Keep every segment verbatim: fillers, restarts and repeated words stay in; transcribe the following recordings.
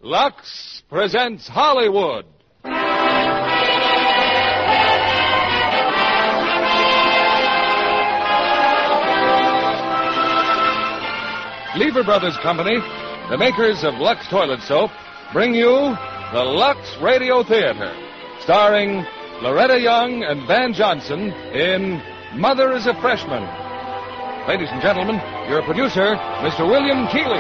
Lux presents Hollywood. Lever Brothers Company, the makers of Lux Toilet Soap, bring you the Lux Radio Theater, starring Loretta Young and Van Johnson in Mother is a Freshman. Ladies and gentlemen, your producer, Mister William Keighley.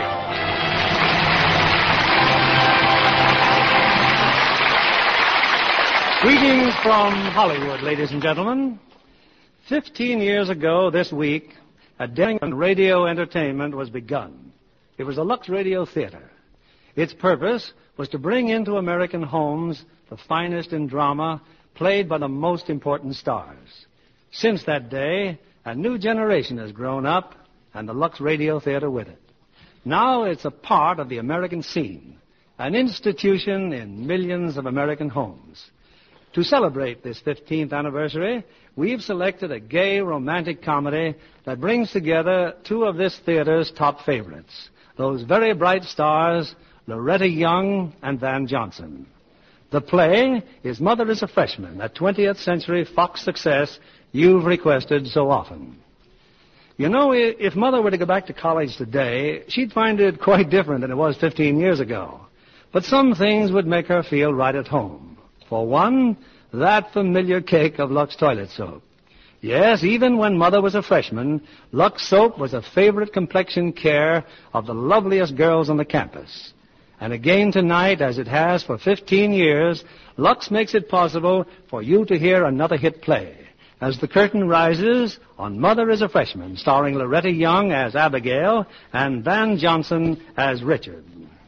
Greetings from Hollywood, ladies and gentlemen. Fifteen years ago this week, a daring radio entertainment was begun. It was the Lux Radio Theater. Its purpose was to bring into American homes the finest in drama played by the most important stars. Since that day, a new generation has grown up, and the Lux Radio Theater with it. Now it's a part of the American scene, an institution in millions of American homes. To celebrate this fifteenth anniversary, we've selected a gay romantic comedy that brings together two of this theater's top favorites, those very bright stars, Loretta Young and Van Johnson. The play is Mother is a Freshman, a twentieth century Fox success you've requested so often. You know, if Mother were to go back to college today, she'd find it quite different than it was fifteen years ago. But some things would make her feel right at home. For one, that familiar cake of Lux Toilet Soap. Yes, even when Mother was a freshman, Lux Soap was a favorite complexion care of the loveliest girls on the campus. And again tonight, as it has for fifteen years, Lux makes it possible for you to hear another hit play as the curtain rises on Mother is a Freshman, starring Loretta Young as Abigail and Van Johnson as Richard.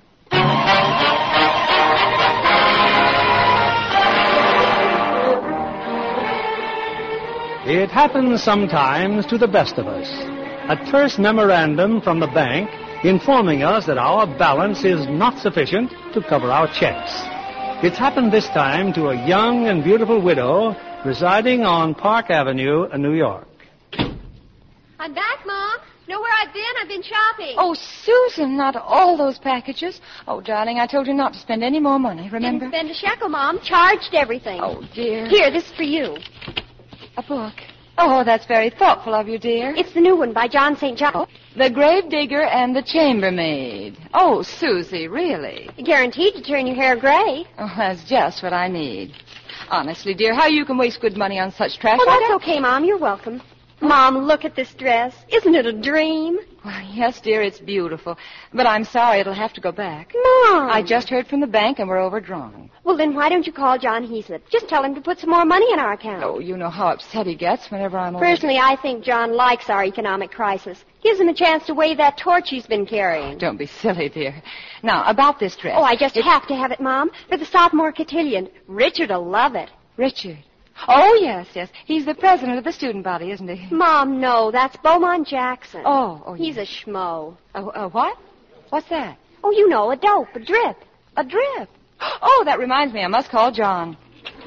It happens sometimes to the best of us. A terse memorandum from the bank informing us that our balance is not sufficient to cover our checks. It's happened this time to a young and beautiful widow residing on Park Avenue in New York. I'm back, Mom. Know where I've been? I've been shopping. Oh, Susan, not all those packages. Oh, darling, I told you not to spend any more money, remember? Didn't spend a shekel, Mom. Charged everything. Oh, dear. Here, this is for you. A book. Oh, that's very thoughtful of you, dear. It's the new one by John Saint John. Oh, The Grave Digger and the Chambermaid. Oh, Susie, really? Guaranteed to turn your hair gray. Oh, that's just what I need. Honestly, dear, how you can waste good money on such trash? Well, I that's don't... okay, Mom. You're welcome. Mom, look at this dress. Isn't it a dream? Well, yes, dear, it's beautiful. But I'm sorry it'll have to go back. Mom. I just heard from the bank and we're overdrawn. Well, then why don't you call John Heaslip? Just tell him to put some more money in our account. Oh, you know how upset he gets whenever I'm over... Personally, I think John likes our economic crisis. Gives him a chance to wave that torch he's been carrying. Don't be silly, dear. Now, about this dress. Oh, I just it's... have to have it, Mom, for the sophomore cotillion. Richard'll love it. Richard. Oh, yes, yes. He's the president of the student body, isn't he? Mom, no, that's Beaumont Jackson. Oh, oh, He's yes. a schmo. Oh, uh, what? What's that? Oh, you know, a dope, a drip. A drip. Oh, that reminds me. I must call John.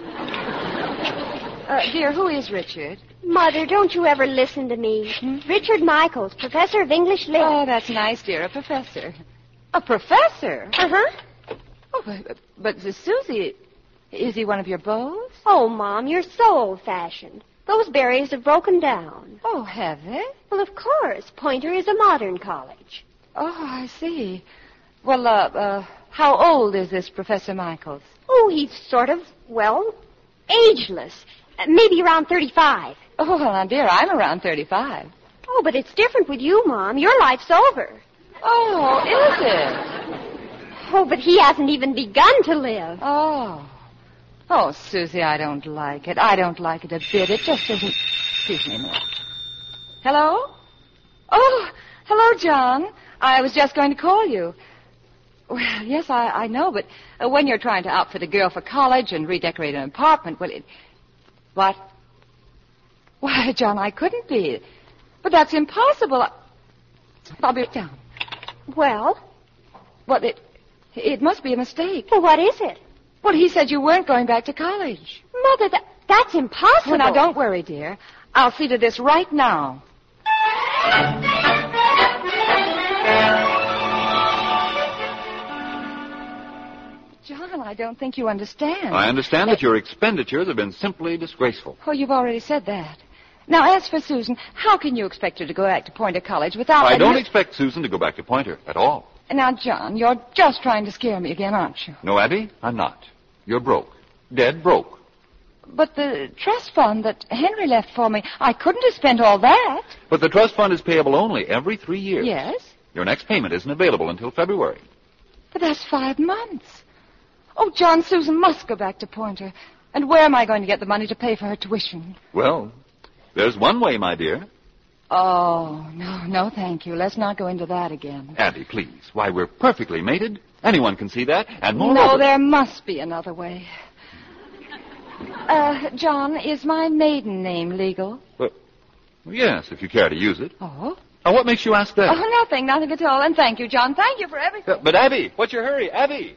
Uh, dear, who is Richard? Mother, don't you ever listen to me. Hmm? Richard Michaels, professor of English Lit. Oh, that's nice, dear. A professor. A professor? Uh-huh. Oh, but, but uh, Susie, is he one of your beaux? Oh, Mom, you're so old-fashioned. Those berries have broken down. Oh, have they? Well, of course. Poynter is a modern college. Oh, I see. Well, uh, uh, how old is this Professor Michaels? Oh, he's sort of, well, ageless. Uh, maybe around thirty-five. Oh, well, now, dear, I'm around thirty-five. Oh, but it's different with you, Mom. Your life's over. Oh, is it? Oh, but he hasn't even begun to live. Oh. Oh, Susie, I don't like it. I don't like it a bit. It just isn't... Excuse me a minute. Hello? Oh, hello, John. I was just going to call you. Well, yes, I, I know, but uh, when you're trying to outfit a girl for college and redecorate an apartment, well, it... What? Why, John, I couldn't be. But that's impossible. I... I'll be down. Well? Well, it... It must be a mistake. Well, what is it? Well, he said you weren't going back to college. Mother, that, that's impossible. Well, now, don't worry, dear. I'll see to this right now. John, I don't think you understand. I understand that your expenditures have been simply disgraceful. Oh, you've already said that. Now, as for Susan, how can you expect her to go back to Pointer College without... I don't her... expect Susan to go back to Pointer at all. Now, John, you're just trying to scare me again, aren't you? No, Abby, I'm not. You're broke. Dead broke. But the trust fund that Henry left for me, I couldn't have spent all that. But the trust fund is payable only every three years. Yes? Your next payment isn't available until February. But that's five months. Oh, John, Susan must go back to Pointer. And where am I going to get the money to pay for her tuition? Well, there's one way, my dear. Oh, no, no, thank you. Let's not go into that again. Abby, please. Why, we're perfectly mated. Anyone can see that. And moreover... No, there must be another way. Uh, John, is my maiden name legal? Well, yes, if you care to use it. Oh? Now, what makes you ask that? Oh, nothing, nothing at all. And thank you, John. Thank you for everything. Uh, but, Abby, what's your hurry? Abby!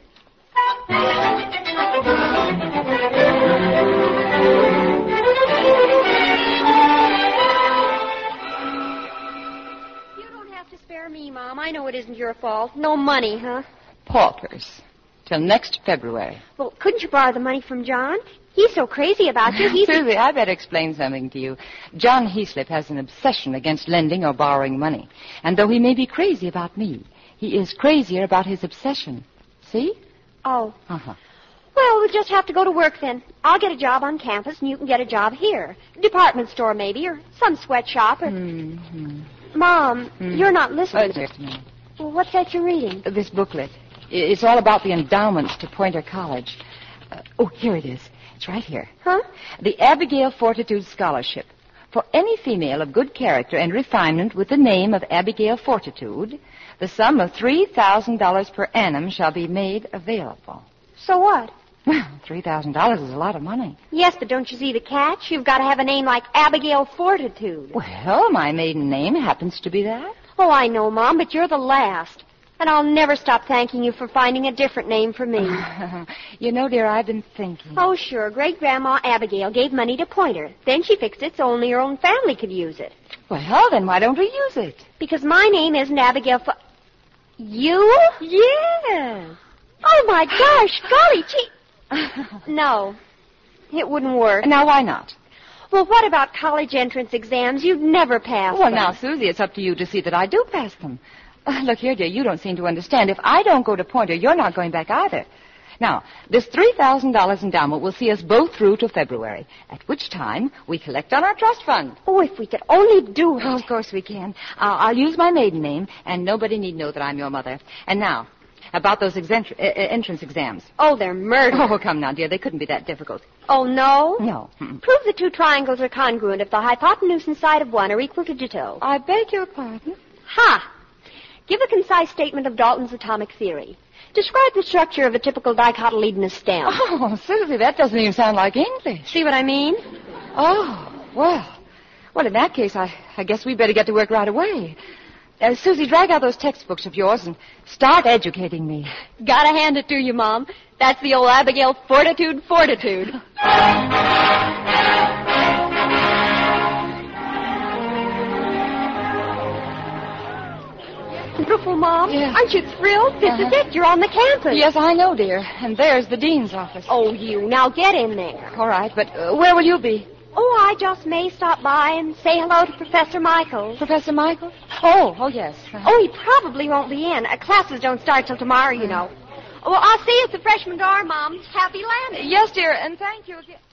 You don't have to spare me, Mom. I know it isn't your fault. No money, huh? Paupers. Till next February. Well, couldn't you borrow the money from John? He's so crazy about you. He's... Susie, I better explain something to you. John Heaslip has an obsession against lending or borrowing money. And though he may be crazy about me, he is crazier about his obsession. See? Oh. Uh-huh. Well, we'll just have to go to work then. I'll get a job on campus, and you can get a job here. Department store, maybe, or some sweatshop. Or... Mm-hmm. Mom, Mm-hmm. you're not listening. Oh, dear to me. Well, what's that you're reading? This booklet. It's all about the endowments to Pointer College. Uh, oh, here it is. It's right here. Huh? The Abigail Fortitude Scholarship. For any female of good character and refinement with the name of Abigail Fortitude, the sum of three thousand dollars per annum shall be made available. So what? Well, three thousand dollars is a lot of money. Yes, but don't you see the catch? You've got to have a name like Abigail Fortitude. Well, my maiden name happens to be that. Oh, I know, Mom, but you're the last. And I'll never stop thanking you for finding a different name for me. You know, dear, I've been thinking. Oh, sure. Great-Grandma Abigail gave money to Pointer. Then she fixed it so only her own family could use it. Well, then why don't we use it? Because my name isn't Abigail Fo... You? Yes. Oh, my gosh. Golly gee. No. It wouldn't work. Now, why not? Well, what about college entrance exams? You'd never pass Well, them. now, Susie, it's up to you to see that I do pass them. Uh, look here, dear, you don't seem to understand. If I don't go to Pointer, you're not going back either. Now, this three thousand dollars endowment will see us both through to February, at which time we collect on our trust fund. Oh, if we could only do it. Oh, of course we can. Uh, I'll use my maiden name, and nobody need know that I'm your mother. And now, about those exent- uh, entrance exams. Oh, they're murder. Oh, come now, dear. They couldn't be that difficult. Oh, no? No. Mm-mm. Prove the two triangles are congruent if the hypotenuse and side of one are equal to ditto. I beg your pardon? Ha! Give a concise statement of Dalton's atomic theory. Describe the structure of a typical dicotyledonous stem. Oh, Susie, that doesn't even sound like English. See what I mean? Oh, well. Well, in that case, I, I guess we better get to work right away. Uh, Susie, drag out those textbooks of yours and start educating me. Gotta hand it to you, Mom. That's the old Abigail Fortitude Fortitude. Wonderful, Mom. Yeah. Aren't you thrilled? This Uh-huh. is it. You're on the campus. Yes, I know, dear. And there's the dean's office. Oh, you. Now get in there. All right, but uh, where will you be? Oh, I just may stop by and say hello to Professor Michaels. Professor Michael? Oh, oh, yes. Uh, Oh, he probably won't be in. Uh, classes don't start till tomorrow, you know. Oh, well, I'll see you at the freshman dorm, Mom. Happy landing. Yes, dear, and thank you again.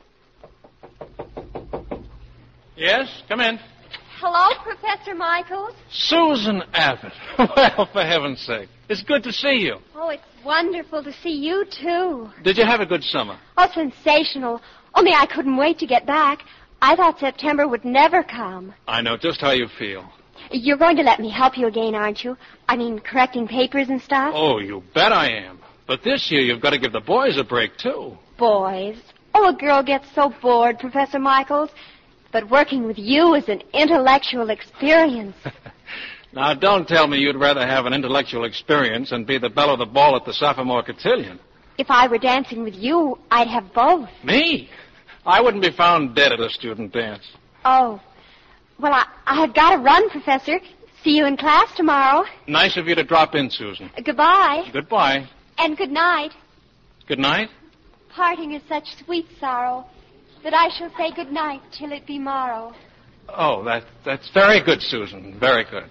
Yes, come in. Hello, Professor Michaels. Susan Abbott. Well, for heaven's sake. It's good to see you. Oh, it's wonderful to see you, too. Did you have a good summer? Oh, sensational. Only I couldn't wait to get back. I thought September would never come. I know just how you feel. You're going to let me help you again, aren't you? I mean, correcting papers and stuff? Oh, you bet I am. But this year you've got to give the boys a break, too. Boys. Oh, a girl gets so bored, Professor Michaels. But working with you is an intellectual experience. Now, don't tell me you'd rather have an intellectual experience and be the belle of the ball at the sophomore cotillion. If I were dancing with you, I'd have both. Me? I wouldn't be found dead at a student dance. Oh. Well, I, I've got to run, Professor. See you in class tomorrow. Nice of you to drop in, Susan. Goodbye. Goodbye. And good night. Good night. Parting is such sweet sorrow that I shall say good night till it be morrow. Oh, that that's very good, Susan. Very good.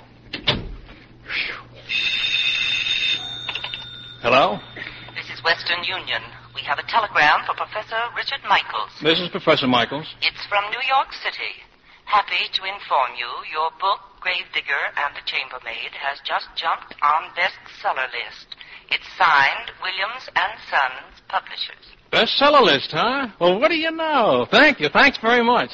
Hello? This is Western Union. We have a telegram for Professor Richard Michaels. This is Professor Michaels. It's from New York City. Happy to inform you your book, Gravedigger and the Chambermaid, has just jumped on bestseller list. It's signed Williams and Sons Publishers. Bestseller list, huh? Well, what do you know? Thank you. Thanks very much.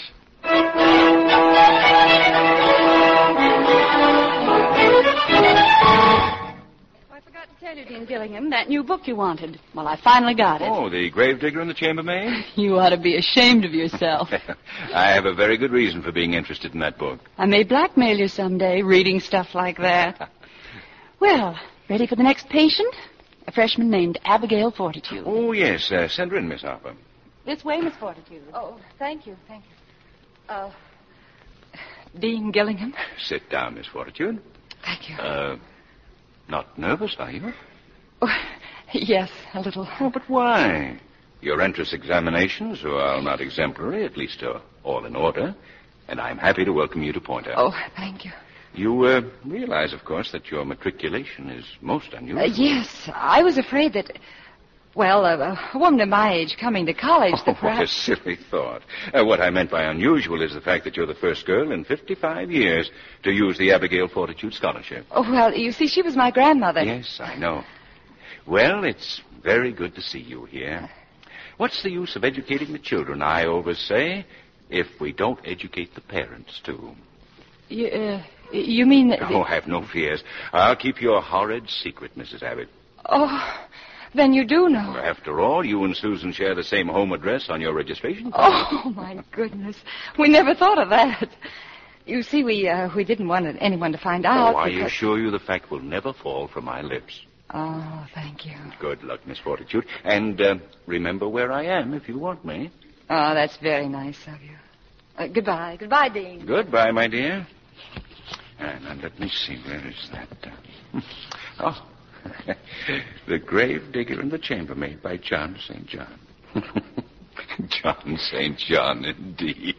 Tell you, Dean Gillingham, that new book you wanted. Well, I finally got it. Oh, the Gravedigger and the Chambermaid? You ought to be ashamed of yourself. I have a very good reason for being interested in that book. I may blackmail you someday, reading stuff like that. Well, ready for the next patient? A freshman named Abigail Fortitude. Oh, yes. Uh, send her in, Miss Harper. This way, Miss Fortitude. Oh, thank you, thank you. Uh, Dean Gillingham? Sit down, Miss Fortitude. Thank you. Uh, not nervous, are you? Oh, yes, a little. Oh, but why? Your entrance examinations, while not exemplary, at least are all in order, and I'm happy to welcome you to Point Out. Oh, thank you. You uh, realize, of course, that your matriculation is most unusual. Uh, yes, I was afraid that, well, uh, a woman of my age coming to college, Oh, that perhaps... what a silly thought. Uh, what I meant by unusual is the fact that you're the first girl in fifty-five years to use the Abigail Fortitude Scholarship. Oh, well, you see, she was my grandmother. Yes, I know. Well, it's very good to see you here. What's the use of educating the children, I always say, if we don't educate the parents, too? You, uh, you mean that... Oh, have no fears. I'll keep your horrid secret, Missus Abbott. Oh, then you do know. After all, you and Susan share the same home address on your registration card. Oh, my goodness. We never thought of that. You see, we uh, we didn't want anyone to find out. Oh, I because... assure you the fact will never fall from my lips. Oh, thank you. Good luck, Miss Fortitude. And uh, remember where I am if you want me. Oh, that's very nice of you. Uh, goodbye. Goodbye, Dean. Goodbye, my dear. Uh, now, let me see. Where is that? Uh... Oh, The Gravedigger and the Chambermaid by John Saint John. John Saint John, indeed.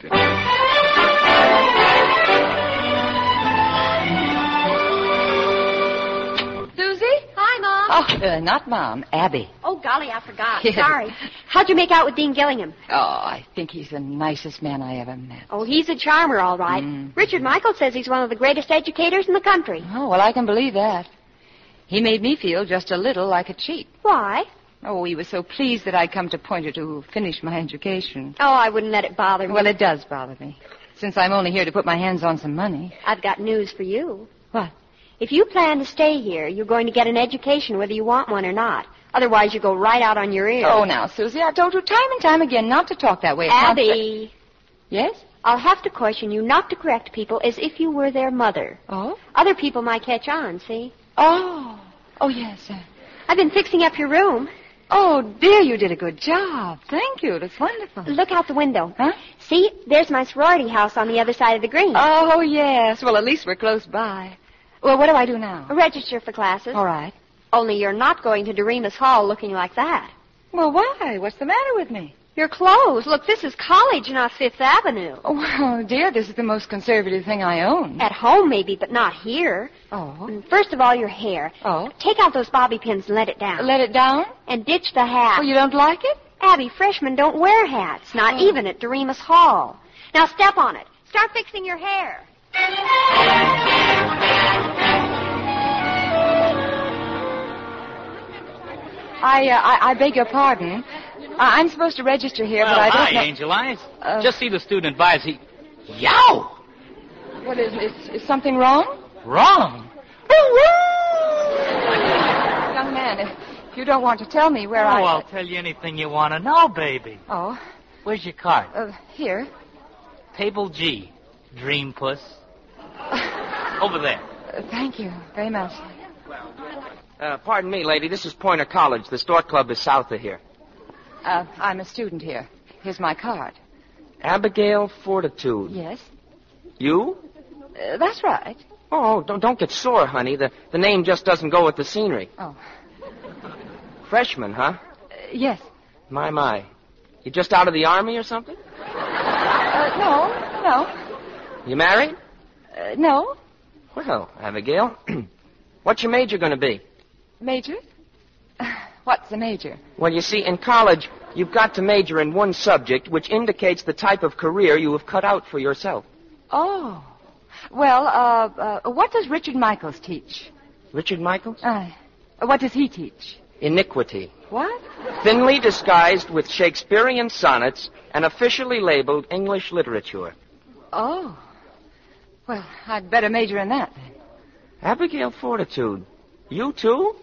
Hi, Mom. Oh, uh, not Mom. Abby. Oh, golly, I forgot. Yes. Sorry. How'd you make out with Dean Gillingham? Oh, I think he's the nicest man I ever met. Oh, he's a charmer, all right. Mm. Richard Michaels says he's one of the greatest educators in the country. Oh, well, I can believe that. He made me feel just a little like a cheat. Why? Oh, he was so pleased that I'd come to Pointer to finish my education. Oh, I wouldn't let it bother me. Well, it does bother me, since I'm only here to put my hands on some money. I've got news for you. What? If you plan to stay here, you're going to get an education whether you want one or not. Otherwise, you go right out on your ears. Oh, now, Susie, I've told you time and time again not to talk that way. It's not Abby. fa- Yes? I'll have to caution you not to correct people as if you were their mother. Oh? Other people might catch on, see? Oh. Oh, yes, sir. I've been fixing up your room. Oh, dear, you did a good job. Thank you. That's wonderful. Look out the window. Huh? See, there's my sorority house on the other side of the green. Oh, yes. Well, at least we're close by. Well, what do I do now? Register for classes. All right. Only you're not going to Doremus Hall looking like that. Well, why? What's the matter with me? Your clothes. Look, this is college, not Fifth Avenue. Oh, well, dear, this is the most conservative thing I own. At home, maybe, but not here. Oh. And first of all, your hair. Oh? Take out those bobby pins and let it down. Let it down? And ditch the hat. Oh, you don't like it? Abby, freshmen don't wear hats, not Oh. even at Doremus Hall. Now step on it. Start fixing your hair. I, uh, I, I beg your pardon. I, I'm supposed to register here, Well, but I don't hi, know... Angel Eyes. Uh, Just see the student advisor. He... Yow! What is, is, is something wrong? Wrong. Young man, if you don't want to tell me where oh, I... I'll tell you anything you want to know, baby. Oh, Where's your card? uh, here. Table G. Dream Puss. Over there. Uh, thank you very much. Uh, pardon me, lady. This is Pointer College. The Stork Club is south of here. Uh, I'm a student here. Here's my card. Abigail Fortitude. Yes? You? Uh, that's right. Oh, don't, don't get sore, honey. The, the name just doesn't go with the scenery. Oh. Freshman, huh? Uh, Yes. My, my. You just out of the army or something? Uh, no, no. You married? Uh, no. Well, Abigail, what's your major going to be? Major? What's the major? Well, you see, in college, you've got to major in one subject, which indicates the type of career you have cut out for yourself. Oh. Well, uh, uh, what does Richard Michaels teach? Richard Michaels? Uh, what does he teach? Iniquity. What? Thinly disguised with Shakespearean sonnets and officially labeled English literature. Oh. Well, I'd better major in that, then. Abigail Fortitude. You, too?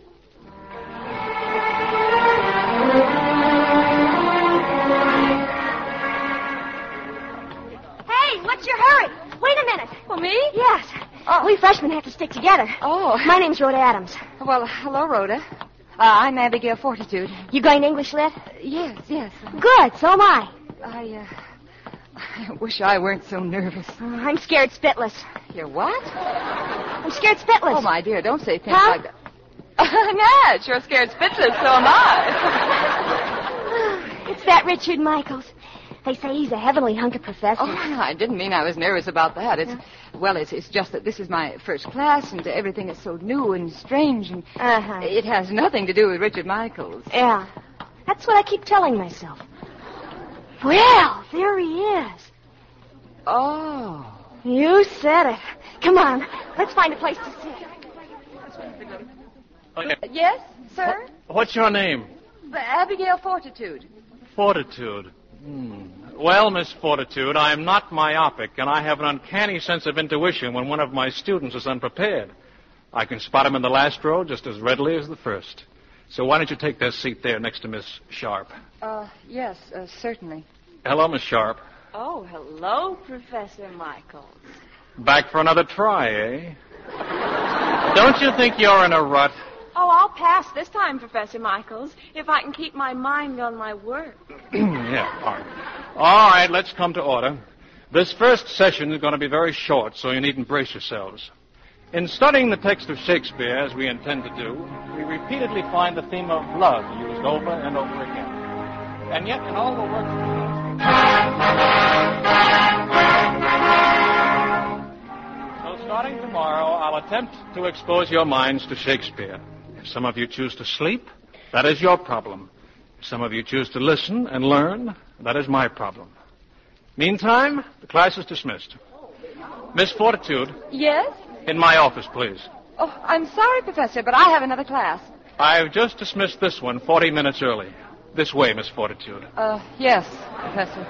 Hey, what's your hurry? Wait a minute. For me? Yes. Oh. We freshmen have to stick together. Oh. My name's Rhoda Adams. Well, hello, Rhoda. Uh, I'm Abigail Fortitude. You going English lit? Yes, yes. Good, so am I. I, uh... I wish I weren't so nervous. I'm scared spitless. You're what? I'm scared spitless. Oh, my dear, don't say things Huh? like that. Natch, you're scared spitless, so am I. It's that Richard Michaels. They say he's a heavenly hunk of professor. Oh, I didn't mean I was nervous about that. It's, well, it's, it's just that this is my first class, and everything is so new and strange, and Uh-huh. it has nothing to do with Richard Michaels. Yeah. That's what I keep telling myself. Well, there he is. Oh. You said it. Come on. Let's find a place to sit. Okay. Yes, sir? What's your name? Abigail Fortitude. Fortitude. Hmm. Well, Miss Fortitude, I am not myopic, and I have an uncanny sense of intuition when one of my students is unprepared. I can spot him in the last row just as readily as the first. So why don't you take that seat there next to Miss Sharp? Uh, yes, uh, certainly. Hello, Miss Sharp. Oh, hello, Professor Michaels. Back for another try, eh? Don't you think you're in a rut? Oh, I'll pass this time, Professor Michaels, if I can keep my mind on my work. Yeah, all right. All right, let's come to order. This first session is going to be very short, so you needn't brace yourselves. In studying the text of Shakespeare, as we intend to do, we repeatedly find the theme of love used over and over again. And yet, in all the works... So starting tomorrow, I'll attempt to expose your minds to Shakespeare. If some of you choose to sleep, that is your problem. If some of you choose to listen and learn, that is my problem. Meantime, the class is dismissed. Miss Fortitude, Yes? in my office, please. Oh, I'm sorry, Professor, but I have another class. I've just dismissed this one forty minutes early. This way, Miss Fortitude. Uh, yes, Professor.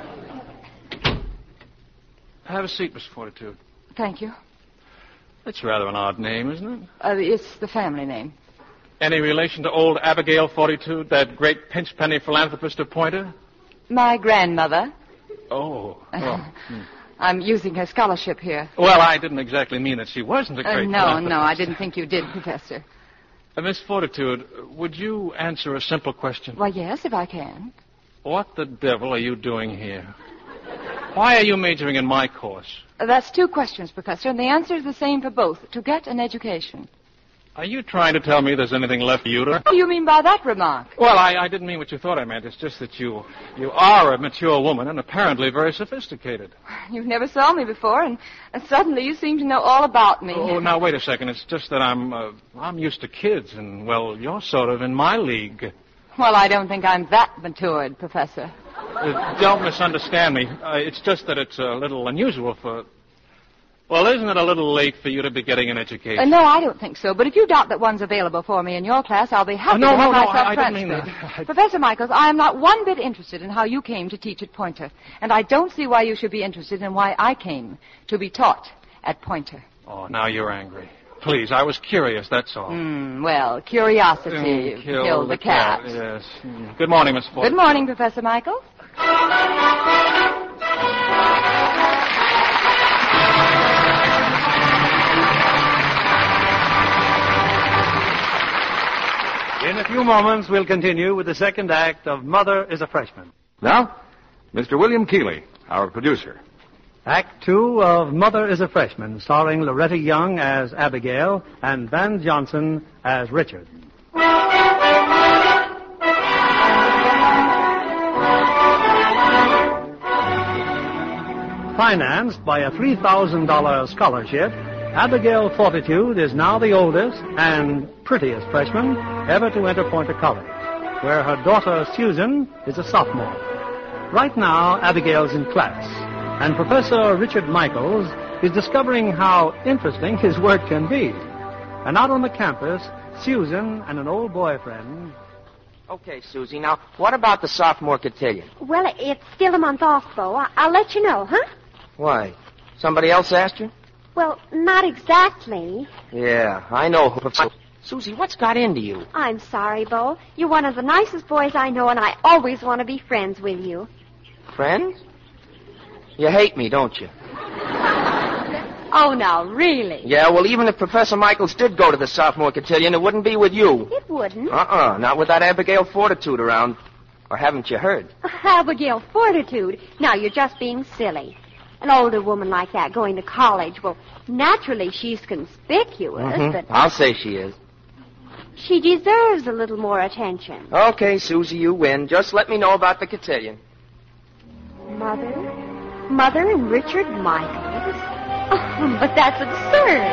Have a seat, Miss Fortitude. Thank you. That's rather an odd name, isn't it? Uh, it's the family name. Any relation to old Abigail Fortitude, that great pinch-penny philanthropist of Pointer? My grandmother. Oh. oh. Hmm. I'm using her scholarship here. Well, I didn't exactly mean that she wasn't a Uh, great no, philanthropist. no, I didn't think you did, Professor. Uh, Miss Fortitude, would you answer a simple question? Why, yes, if I can. What the devil are you doing here? Why are you majoring in my course? Uh, that's two questions, Professor, and the answer is the same for both. To get an education. Are you trying to tell me there's anything left for you to... What do you mean by that remark? Well, I, I didn't mean what you thought I meant. It's just that you you are a mature woman and apparently very sophisticated. You never saw me before, and uh, suddenly you seem to know all about me. Oh, now, wait a second. It's just that I'm uh, I'm used to kids, and, well, you're sort of in my league. Well, I don't think I'm that matured, Professor. Uh, don't misunderstand me. Uh, it's just that it's a little unusual for... Well, isn't it a little late for you to be getting an education? Uh, no, I don't think so. But if you doubt that one's available for me in your class, I'll be happy Oh, no, to have no, no, myself I- I didn't mean transferred. that. I- Professor Michaels, I am not one bit interested in how you came to teach at Pointer. And I don't see why you should be interested in why I came to be taught at Pointer. Oh, now you're angry. Please, I was curious, that's all. Hmm, well, curiosity Mm, killed, kill the cat. Yes. Mm. Good morning, Miss Ford. Good morning, Professor Michaels. In a few moments, we'll continue with the second act of Mother is a Freshman. Now, Mister William Keeley, our producer. Act two of Mother is a Freshman, starring Loretta Young as Abigail and Van Johnson as Richard. Financed by a three thousand dollars scholarship, Abigail Fortitude is now the oldest and prettiest freshman ever to enter Poynter College, where her daughter Susan is a sophomore. Right now, Abigail's in class, and Professor Richard Michaels is discovering how interesting his work can be. And out on the campus, Susan and an old boyfriend... Okay, Susie, now, what about the sophomore cotillion? Well, it's still a month off, Bo. I- I'll let you know, huh? Why? Somebody else asked you? Well, not exactly. Yeah, I know. Susie, what's got into you? I'm sorry, Bo. You're one of the nicest boys I know, and I always want to be friends with you. Friends? You hate me, don't you? Oh, now, really? Yeah, well, even if Professor Michaels did go to the sophomore cotillion, it wouldn't be with you. It wouldn't. Uh-uh, not with that Abigail Fortitude around. Or haven't you heard? Abigail Fortitude. Now, you're just being silly. An older woman like that going to college, well, naturally she's conspicuous, Mm-hmm. but I'll say she is. she deserves a little more attention. Okay, Susie, you win. Just let me know about the cotillion. Mother? Mother and Richard Michaels? Oh, but that's absurd.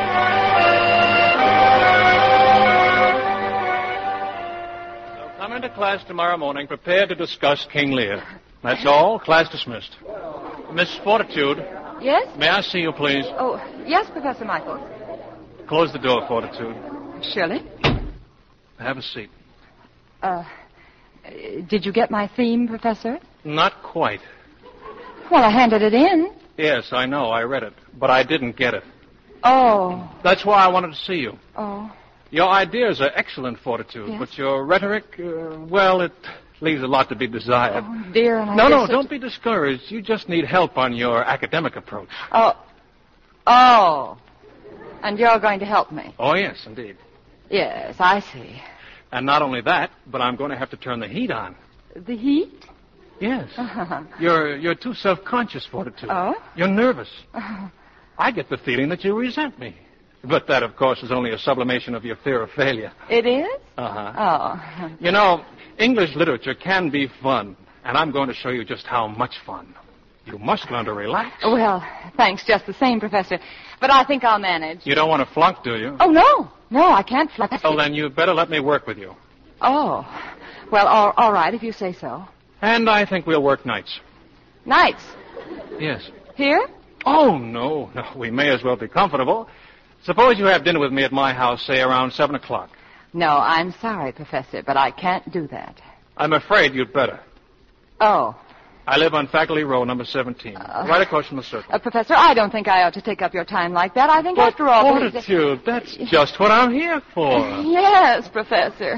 So come into class tomorrow morning prepared to discuss King Lear. That's all. Class dismissed. Miss Fortitude, Yes? may I see you, please? Oh, yes, Professor Michaels. Close the door, Fortitude. Surely. Have a seat. Uh, did you get my theme, Professor? Not quite. Well, I handed it in. Yes, I know. I read it. But I didn't get it. Oh. That's why I wanted to see you. Oh. Your ideas are excellent, Fortitude, Yes? but your rhetoric, uh, well, it leaves a lot to be desired. Oh, dear. And I no, no, guess it- don't be discouraged. You just need help on your academic approach. Oh. Oh. And you're going to help me? Oh, yes, indeed. Yes, I see. And not only that, but I'm going to have to turn the heat on. The heat? Yes. You're you're too self-conscious, Fortitude. Oh? You're nervous. I get the feeling that you resent me. But that, of course, is only a sublimation of your fear of failure. It is? Uh-huh. Oh. You know, English literature can be fun, and I'm going to show you just how much fun. You must learn to relax. Well, thanks just the same, Professor. But I think I'll manage. You don't want to flunk, do you? Oh, no. No, I can't flunk. Well, then you'd better let me work with you. Oh. Well, all, all right, if you say so. And I think we'll work nights. Nights? Yes. Here? Oh, no, no. We may as well be comfortable. Suppose you have dinner with me at my house, say, around seven o'clock. No, I'm sorry, Professor, but I can't do that. I'm afraid you'd better. Oh. I live on Faculty Row, number seventeen, Uh, right across from the circle. Uh, Professor, I don't think I ought to take up your time like that. I think But after all... Fortitude, that's just what I'm here for. Yes, Professor.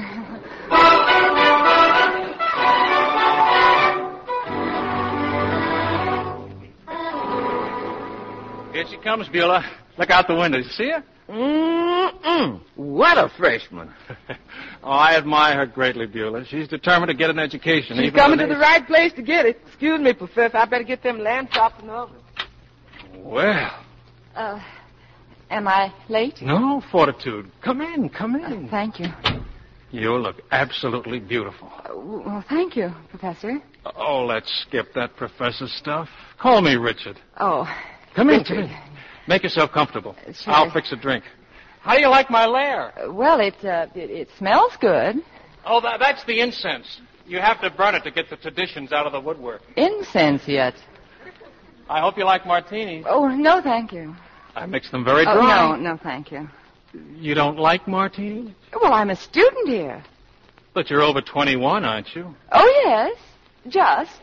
Here she comes, Beulah. Look out the window. You see her? Mm-mm. What a freshman. Oh, I admire her greatly, Beulah. She's determined to get an education. She's even coming though to they- the right place to get it. Excuse me, Professor. I better get them lamb chops in the oven. Well, Uh, am I late? no, Fortitude. Come in, come in. Uh, thank you. You look absolutely beautiful. Uh, well, thank you, Professor. Oh, let's skip that professor stuff. Call me Richard. Oh. Come in, Richard. come in. Make yourself comfortable. Sure. I'll fix a drink. How do you like my lair? Uh, well, it, uh, it, it smells good. Oh, that, that's the incense. You have to burn it to get the traditions out of the woodwork. Incense yet. I hope you like martinis. Oh, no, thank you. I mix them very Oh, dry. no, no, thank you. You don't like martinis? Well, I'm a student here. But you're over twenty-one, aren't you? Oh, yes. Just.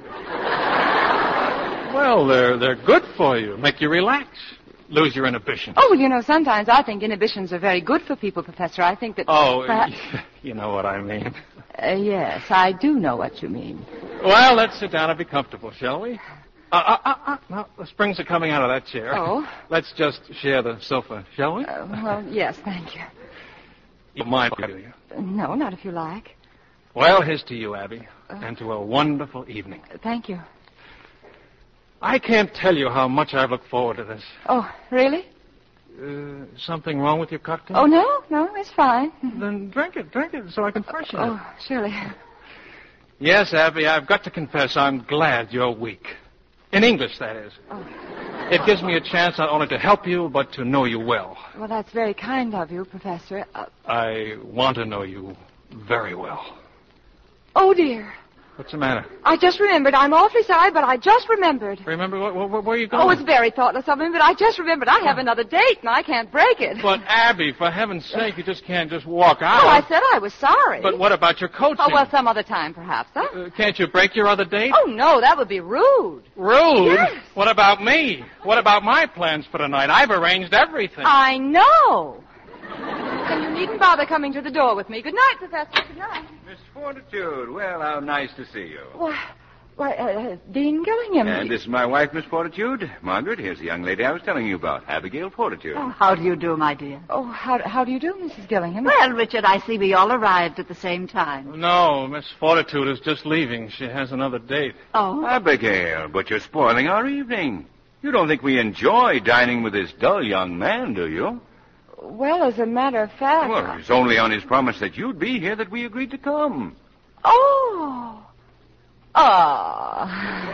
Well, they're they're good for you. Make you relax. Lose your inhibition. Oh, well, you know, sometimes I think inhibitions are very good for people, Professor. I think that... Oh, perhaps... you know what I mean. Uh, yes, I do know what you mean. Well, let's sit down and be comfortable, shall we? Uh, uh, uh, uh, no, the springs are coming out of that chair. Oh? Let's just share the sofa, shall we? Uh, well, yes, thank you. You don't mind, do you? Uh, no, not if you like. Well, here's to you, Abby, Uh, and to a wonderful evening. Thank you. I can't tell you how much I've looked forward to this. Oh, really? Uh, something wrong with your cocktail? Oh, no, no, it's fine. Then drink it, drink it, so I can freshen it. Oh, surely. Yes, Abby, I've got to confess I'm glad you're weak. In English, that is. Oh. It gives me a chance not only to help you, but to know you well. Well, that's very kind of you, Professor. Uh, I want to know you very well. oh, dear. What's the matter? I just remembered. I'm awfully sorry, but I just remembered. Remember, wh- wh- where are you going? Oh, it's very thoughtless of me, but I just remembered I have another date, and I can't break it. But, Abby, for heaven's sake, you just can't just walk out. Oh, I said I was sorry. But what about your coaching? Oh, well, some other time, perhaps, huh? Uh, can't you break your other date? Oh, no, that would be rude. Rude? Yes. What about me? What about my plans for tonight? I've arranged everything. I know. And you needn't bother coming to the door with me. Good night, Professor. Good night. Miss Fortitude, well, how nice to see you. Why, why, uh, Dean Gillingham. And this is my wife, Miss Fortitude. Margaret, here's the young lady I was telling you about, Abigail Fortitude. Oh, how do you do, my dear? Oh, how, how do you do, Missus Gillingham? Well, Richard, I see we all arrived at the same time. No, Miss Fortitude is just leaving. She has another date. Oh? Abigail, but you're spoiling our evening. You don't think we enjoy dining with this dull young man, do you? Well, as a matter of fact... Well, it's only on his promise that you'd be here that we agreed to come. Oh. Oh.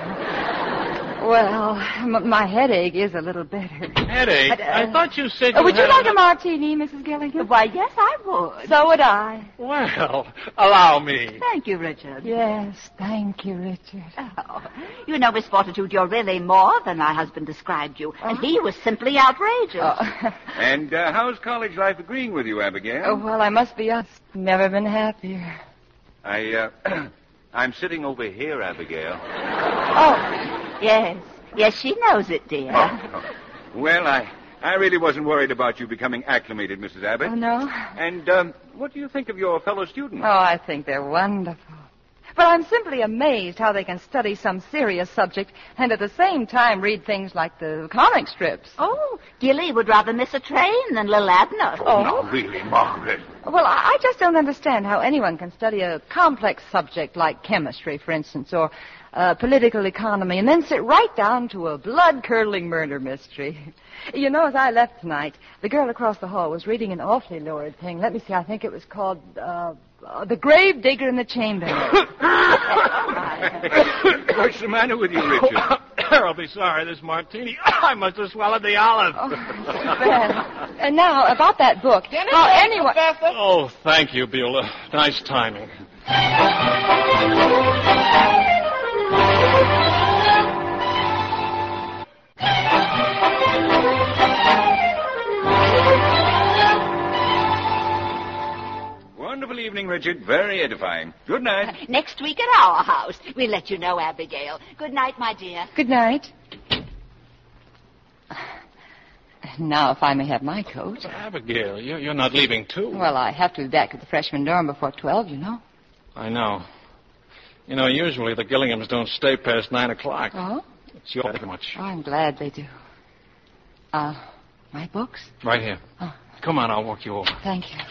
Well, m- my headache is a little better. Headache? But, uh, I thought you said Uh, you would you had like a... a martini, Missus Gillingham? Why, yes, I would. So would I. Well, allow me. Thank you, Richard. Yes, thank you, Richard. Oh, you know, Miss Fortitude, you're really more than my husband described you. And he was simply outrageous. Oh. And uh, how's college life agreeing with you, Abigail? Oh, well, I must be honest. Never been happier. I, uh, I'm sitting over here, Abigail. Oh, yes. Yes, she knows it, dear. Oh. Well, I, I really wasn't worried about you becoming acclimated, Missus Abbott. Oh, no? And um, what do you think of your fellow students? Oh, I think they're wonderful. But I'm simply amazed how they can study some serious subject and at the same time read things like the comic strips. Oh, Gilly would rather miss a train than little Abner. Oh, no, really, Margaret. Well, I I just don't understand how anyone can study a complex subject like chemistry, for instance, or uh, political economy, and then sit right down to a blood-curdling murder mystery. You know, as I left tonight, the girl across the hall was reading an awfully lurid thing. Let me see, I think it was called uh, uh, The Grave Digger in the Chambermaid. What's the matter with you, Richard? I'll be sorry, this martini. I must have swallowed the olive. Oh, well, and now, about that book. How anyone... Oh, thank you, Beulah. Nice timing. Wonderful evening, Richard. Very edifying. Good night. Next week at our house. We'll let you know, Abigail. Good night, my dear. Good night. Now, if I may have my coat. Abigail, you're, you're not leaving, too. Well, I have to be back at the freshman dorm before twelve, you know. I know. You know, usually the Gillinghams don't stay past nine o'clock. Oh? It's your much. Oh, I'm glad they do. Uh, my books? Right here. Oh. Come on, I'll walk you over. Thank you.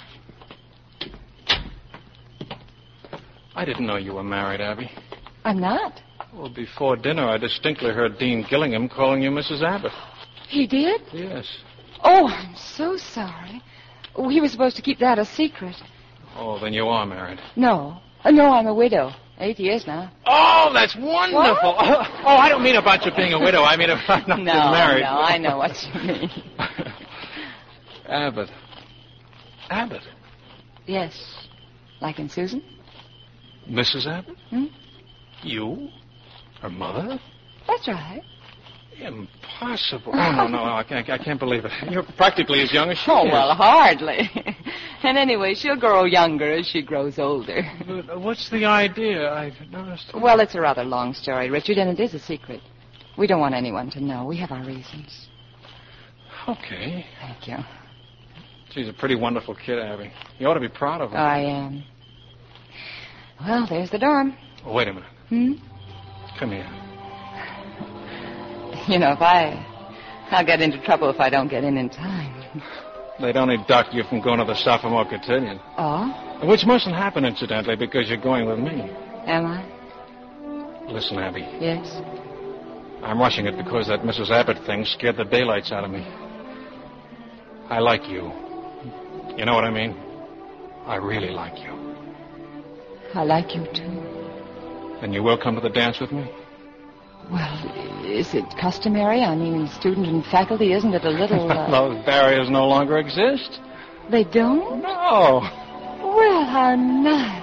I didn't know you were married, Abby. I'm not. Well, before dinner, I distinctly heard Dean Gillingham calling you Missus Abbott. He did? Yes. Oh, I'm so sorry. Oh, he was supposed to keep that a secret. Oh, then you are married. No. Uh, no, I'm a widow. Eight years now. Oh, that's wonderful. Oh, I don't mean about you being a widow. I mean about not no, being married. No, I know what you mean. Abbott. Abbott? Yes. Like in Susan? Missus Abbott? Hmm? You? Her mother? That's right. Impossible. Oh, no, no, I can't, I can't believe it. You're practically as young as she oh, is. Oh, well, hardly. And anyway, she'll grow younger as she grows older. But what's the idea? I've noticed. Well, it's a rather long story, Richard, and it is a secret. We don't want anyone to know. We have our reasons. Okay. Thank you. She's a pretty wonderful kid, Abby. You ought to be proud of her. I am. Well, there's the dorm. Oh, wait a minute. Hmm? Come here. You know, if I... I'll get into trouble if I don't get in in time. They'd only dock you from going to the sophomore cotillion. Oh? Which mustn't happen, incidentally, because you're going with me. Am I? Listen, Abby. Yes? I'm rushing it because that Missus Abbott thing scared the daylights out of me. I like you. You know what I mean? I really like you. I like you, too. Then you will come to the dance with me? Well, is it customary? I mean, student and faculty, isn't it a little... Uh... Those barriers no longer exist. They don't? No. Well, how nice.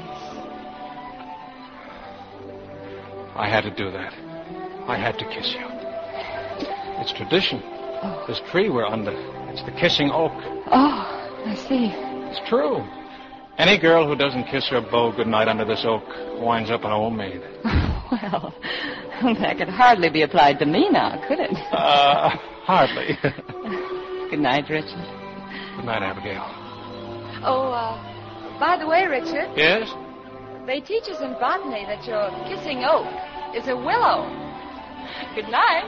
I had to do that. I had to kiss you. It's tradition. Oh. This tree we're under, it's the kissing oak. Oh, I see. It's true. Any girl who doesn't kiss her beau goodnight under this oak winds up an old maid. Well, that could hardly be applied to me now, could it? Uh, hardly. Good night, Richard. Good night, Abigail. Oh, uh, by the way, Richard. Yes? They teach us in botany that your kissing oak is a willow. Good night.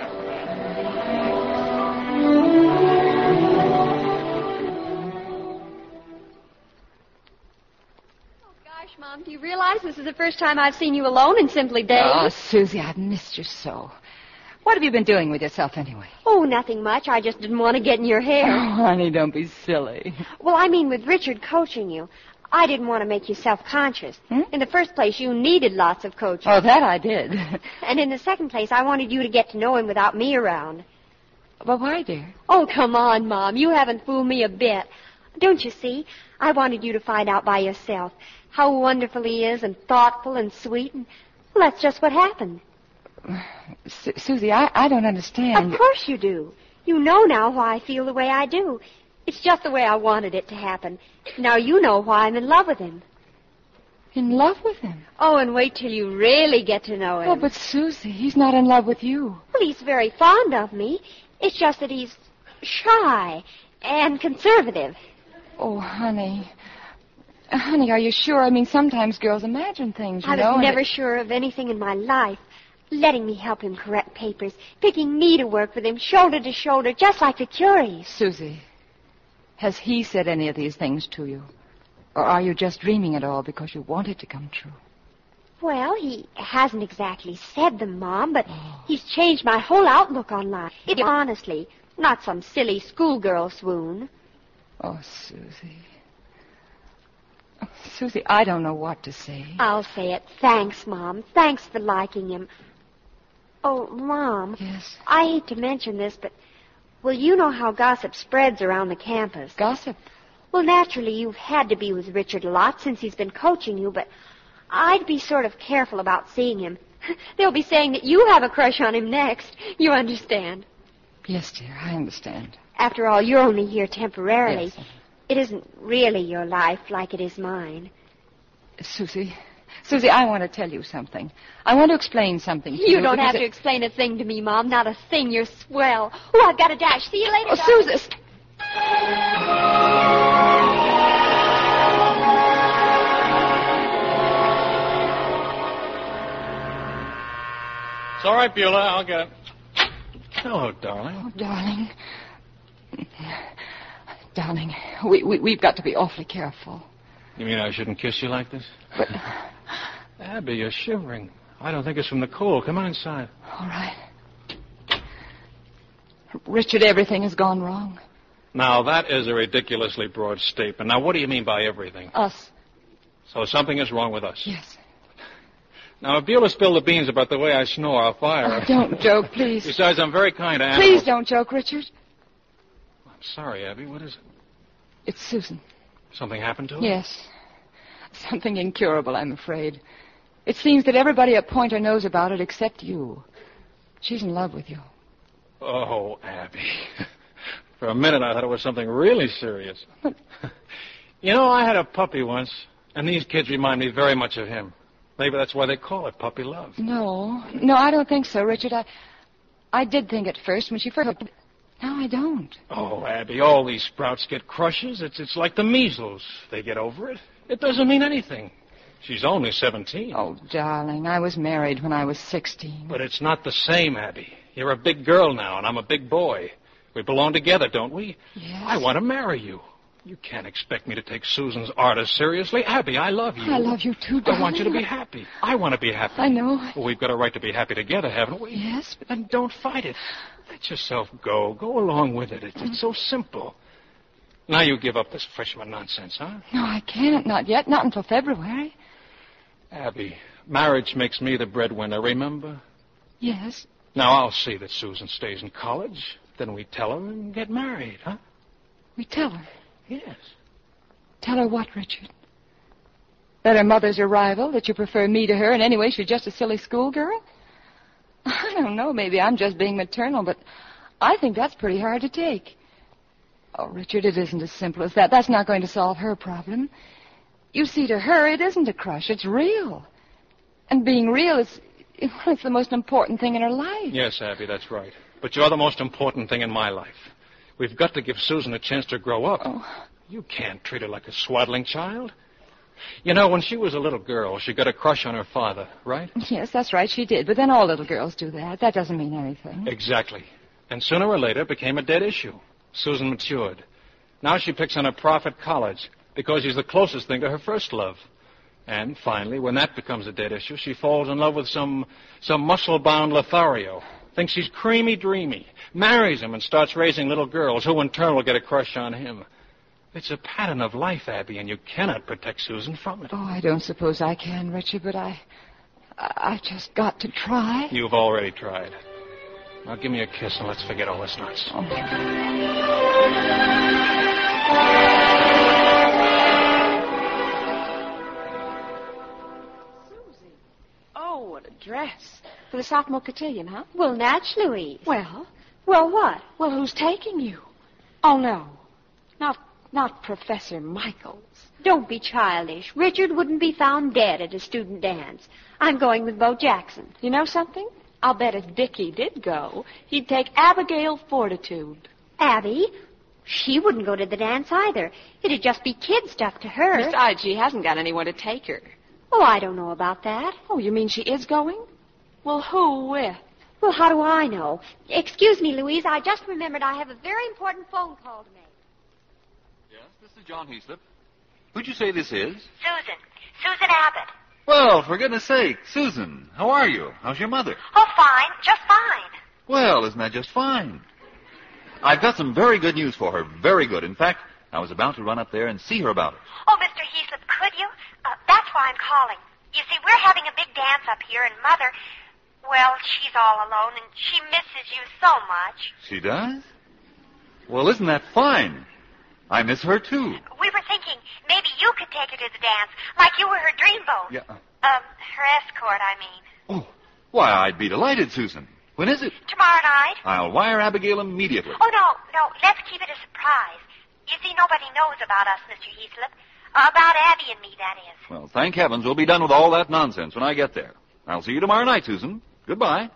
Oh, gosh, Mom, do you realize this is the first time I've seen you alone in Simply Days? Oh, Susie, I've missed you so. What have you been doing with yourself anyway? Oh, nothing much. I just didn't want to get in your hair. Oh, honey, don't be silly. Well, I mean, with Richard coaching you, I didn't want to make you self-conscious. Hmm? In the first place, you needed lots of coaching. Oh, that I did. And in the second place, I wanted you to get to know him without me around. Well, why, dear? Oh, come on, Mom. You haven't fooled me a bit. Don't you see? I wanted you to find out by yourself how wonderful he is and thoughtful and sweet. And, well, that's just what happened. Su- Susie, I, I don't understand. Of course you do. You know now why I feel the way I do. It's just the way I wanted it to happen. Now you know why I'm in love with him. In love with him? Oh, and wait till you really get to know him. Oh, but Susie, he's not in love with you. Well, he's very fond of me. It's just that he's shy and conservative. Oh, honey. Honey, are you sure? I mean, sometimes girls imagine things, you I know. was never it... sure of anything in my life. Letting me help him correct papers, picking me to work with him, shoulder to shoulder, just like a Curie. Susie, has he said any of these things to you? Or are you just dreaming it all because you want it to come true? Well, he hasn't exactly said them, Mom, but oh. he's changed my whole outlook on life. It, honestly, not some silly schoolgirl swoon. Oh, Susie. Oh, Susie, I don't know what to say. I'll say it. Thanks, Mom. Thanks for liking him. Oh, Mom. Yes? I hate to mention this, but, well, you know how gossip spreads around the campus. Gossip? Well, naturally, you've had to be with Richard a lot since he's been coaching you, but I'd be sort of careful about seeing him. They'll be saying that you have a crush on him next. You understand? Yes, dear, I understand. After all, you're only here temporarily. Yes. It isn't really your life like it is mine. Susie, Susie, I want to tell you something. I want to explain something to you. You don't have it... to explain a thing to me, Mom. Not a thing. You're swell. Oh, I've got a dash. See you later. Oh, Susie. It's all right, Beulah. I'll get it. Hello, darling. Oh, darling. Darling, we, we, we've got to be awfully careful. You mean I shouldn't kiss you like this? But... Abby, you're shivering. I don't think it's from the cold. Come on inside. All right. Richard, everything has gone wrong. Now, that is a ridiculously broad statement. Now, what do you mean by everything? Us. So something is wrong with us? Yes. Now, if Beulah spilled the beans about the way I snore, I'll fire her. Oh, don't joke, please. Besides, I'm very kind to animals. Please don't joke, Richard. I'm sorry, Abby. What is it? It's Susan. Something happened to her? Yes. Something incurable, I'm afraid. It seems that everybody at Pointer knows about it except you. She's in love with you. Oh, Abby. For a minute, I thought it was something really serious. But... You know, I had a puppy once, and these kids remind me very much of him. Maybe that's why they call it puppy love. No. No, I don't think so, Richard. I I did think at first when she first... Now I don't. Oh, Abby, all these sprouts get crushes. It's it's like the measles. They get over it. It doesn't mean anything. She's only seventeen. Oh, darling, I was married when I was sixteen. But it's not the same, Abby. You're a big girl now, and I'm a big boy. We belong together, don't we? Yes. I want to marry you. You can't expect me to take Susan's artist seriously. Abby, I love you. I love you too, darling. I want you to be happy. I want to be happy. I know. Well, we've got a right to be happy together, haven't we? Yes. But then don't fight it. Let yourself go. Go along with it. It's, it's so simple. Now you give up this freshman nonsense, huh? No, I can't. Not yet. Not until February. Abby, marriage makes me the breadwinner, remember? Yes. Now, I'll see that Susan stays in college. Then we tell her and get married, huh? We tell her? Yes. Tell her what, Richard? That her mother's a rival, that you prefer me to her, and anyway she's just a silly schoolgirl? I don't know, maybe I'm just being maternal, but I think that's pretty hard to take. Oh, Richard, it isn't as simple as that. That's not going to solve her problem. You see, to her, it isn't a crush. It's real. And being real is, well, it's the most important thing in her life. Yes, Abby, that's right. But you're the most important thing in my life. We've got to give Susan a chance to grow up. Oh. You can't treat her like a swaddling child. You know, when she was a little girl, she got a crush on her father, right? Yes, that's right, she did. But then all little girls do that. That doesn't mean anything. Exactly. And sooner or later, it became a dead issue. Susan matured. Now she picks on a prophet college because he's the closest thing to her first love. And finally, when that becomes a dead issue, she falls in love with some some muscle-bound Lothario. Thinks he's creamy dreamy. Marries him and starts raising little girls who in turn will get a crush on him. It's a pattern of life, Abby, and you cannot protect Susan from it. Oh, I don't suppose I can, Richard, but I... I've just got to try. You've already tried. Now give me a kiss and let's forget all this nonsense. Oh. Susie. Oh, what a dress. For the sophomore cotillion, huh? Well, Natch, Louise. Well? Well, what? Well, who's taking you? Oh, no. Not, not Professor Michaels. Don't be childish. Richard wouldn't be found dead at a student dance. I'm going with Bo Jackson. You know something? I'll bet if Dickie did go, he'd take Abigail Fortitude. Abby? She wouldn't go to the dance either. It'd just be kid stuff to her. Besides, she hasn't got anyone to take her. Oh, I don't know about that. Oh, you mean she is going? Well, who with? Well, how do I know? Excuse me, Louise. I just remembered I have a very important phone call to make. Yes, this is John Heaslip. Who'd you say this is? Susan. Susan Abbott. Well, for goodness sake, Susan, how are you? How's your mother? Oh, fine. Just fine. Well, isn't that just fine? I've got some very good news for her. Very good. In fact, I was about to run up there and see her about it. Oh, Mister Heaslip, could you? Uh, that's why I'm calling. You see, we're having a big dance up here, and Mother, well, she's all alone, and she misses you so much. She does? Well, isn't that fine? I miss her, too. We were thinking maybe you could take her to the dance, like you were her dreamboat. Yeah. Um, her escort, I mean. Oh, why, I'd be delighted, Susan. When is it? Tomorrow night. I'll wire Abigail immediately. Oh, no, no, let's keep it a surprise. You see, nobody knows about us, Mister Heaslip. Uh, about Abby and me, that is. Well, thank heavens we'll be done with all that nonsense when I get there. I'll see you tomorrow night, Susan. Goodbye.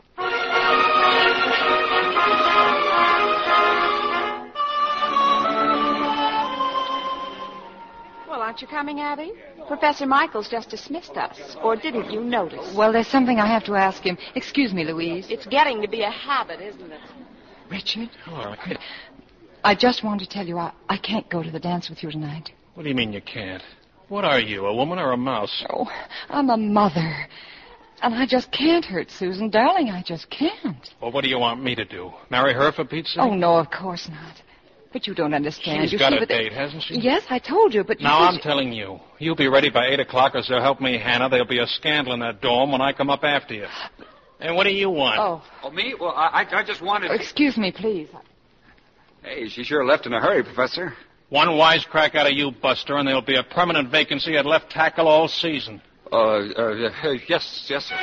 Well, aren't you coming, Abby? Professor Michaels just dismissed us. Or didn't you notice? Well, there's something I have to ask him. Excuse me, Louise. It's getting to be a habit, isn't it? Richard? Hello. I just wanted to tell you I, I can't go to the dance with you tonight. What do you mean you can't? What are you, a woman or a mouse? Oh, I'm a mother. And I just can't hurt Susan. Darling, I just can't. Well, what do you want me to do? Marry her for Pete's sake? Oh, no, of course not. But you don't understand. She's you got see, a but date, the... hasn't she? Yes, I told you, but you Now, see, I'm she... telling you. You'll be ready by eight o'clock, or so help me, Hannah. There'll be a scandal in that dorm when I come up after you. And what do you want? Oh. Oh, me? Well, I, I just wanted... Oh, excuse me, please. Hey, she sure left in a hurry, Professor. One wisecrack out of you, Buster, and there'll be a permanent vacancy at left tackle all season. Uh, uh, yes, yes, sir.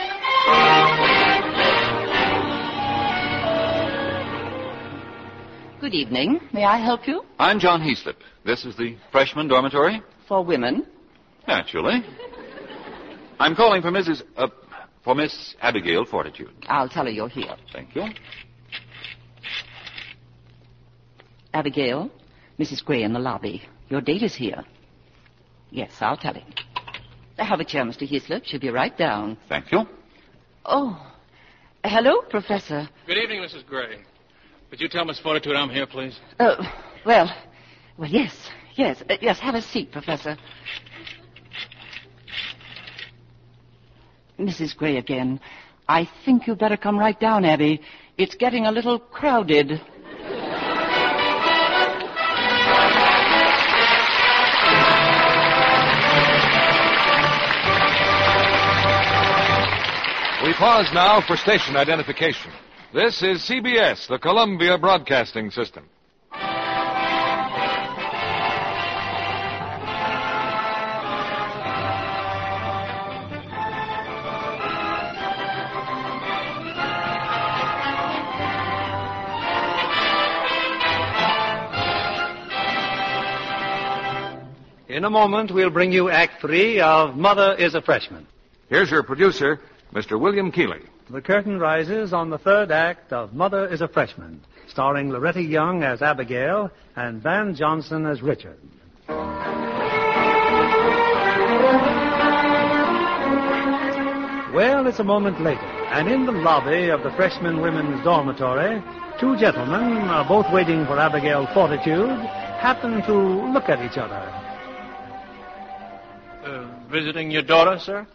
Good evening. May I help you? I'm John Heaslip. This is the freshman dormitory? For women? Naturally. I'm calling for Missus Uh, for Miss Abigail Fortitude. I'll tell her you're here. Thank you. Abigail, Missus Gray in the lobby. Your date is here. Yes, I'll tell him. Have a chair, Mister Heaslip. She'll be right down. Thank you. Oh. Hello, Professor. Good evening, Missus Gray. Would you tell Miss Fortitude I'm here, please? Uh, well, well, yes, yes, uh, yes. Have a seat, Professor. Missus Gray again. I think you'd better come right down, Abby. It's getting a little crowded. We pause now for station identification. This is C B S, the Columbia Broadcasting System. In a moment, we'll bring you Act Three of Mother is a Freshman. Here's your producer, Mister William Keeley. The curtain rises on the third act of Mother is a Freshman, starring Loretta Young as Abigail and Van Johnson as Richard. Well, it's a moment later, and in the lobby of the freshman women's dormitory, two gentlemen, uh, both waiting for Abigail Fortitude, happen to look at each other. Uh, visiting your daughter, sir?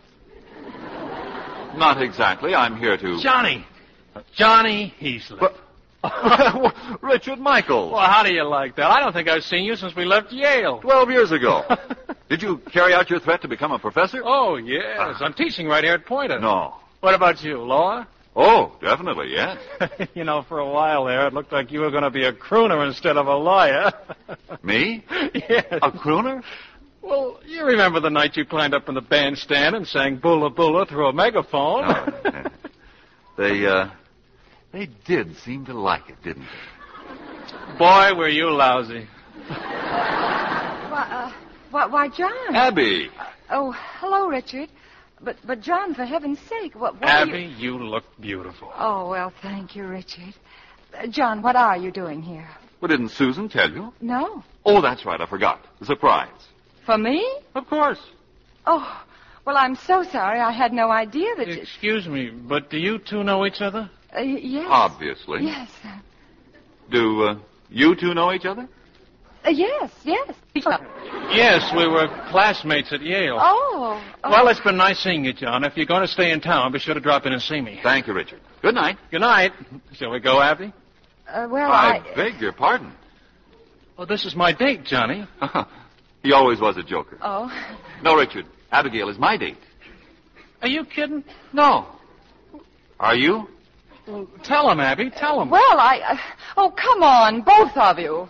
Not exactly. I'm here to... Johnny. Johnny Heaslip. Richard Michaels. Well, how do you like that? I don't think I've seen you since we left Yale. Twelve years ago. Did you carry out your threat to become a professor? Oh, yes. I'm teaching right here at Poynter. No. What about you, law? Oh, definitely, yes. You know, for a while there, it looked like you were going to be a crooner instead of a lawyer. Me? Yes. A crooner? Well, you remember the night you climbed up in the bandstand and sang Bula Bula through a megaphone? Oh, yeah. They, uh, they did seem to like it, didn't they? Boy, were you lousy. Why, uh, why, why, John? Abby. Oh, hello, Richard. But, but John, for heaven's sake, what, what Abby, are you... you look beautiful. Oh, well, thank you, Richard. Uh, John, what are you doing here? Well, didn't Susan tell you? No. Oh, that's right, I forgot. The surprise. For me? Of course. Oh, well, I'm so sorry. I had no idea that you... Excuse me, but do you two know each other? Uh, yes. Obviously. Yes. Do uh, you two know each other? Uh, yes, yes. Yes, we were classmates at Yale. Oh, oh. Well, it's been nice seeing you, John. If you're going to stay in town, be sure to drop in and see me. Thank you, Richard. Good night. Good night. Shall we go, Abby? Uh, well, I, I... beg your pardon. Oh, this is my date, Johnny. He always was a joker. Oh. No, Richard. Abigail is my date. Are you kidding? No. Are you? Well, tell him, Abby. Tell him. Well, I... Uh, oh, come on, both of you.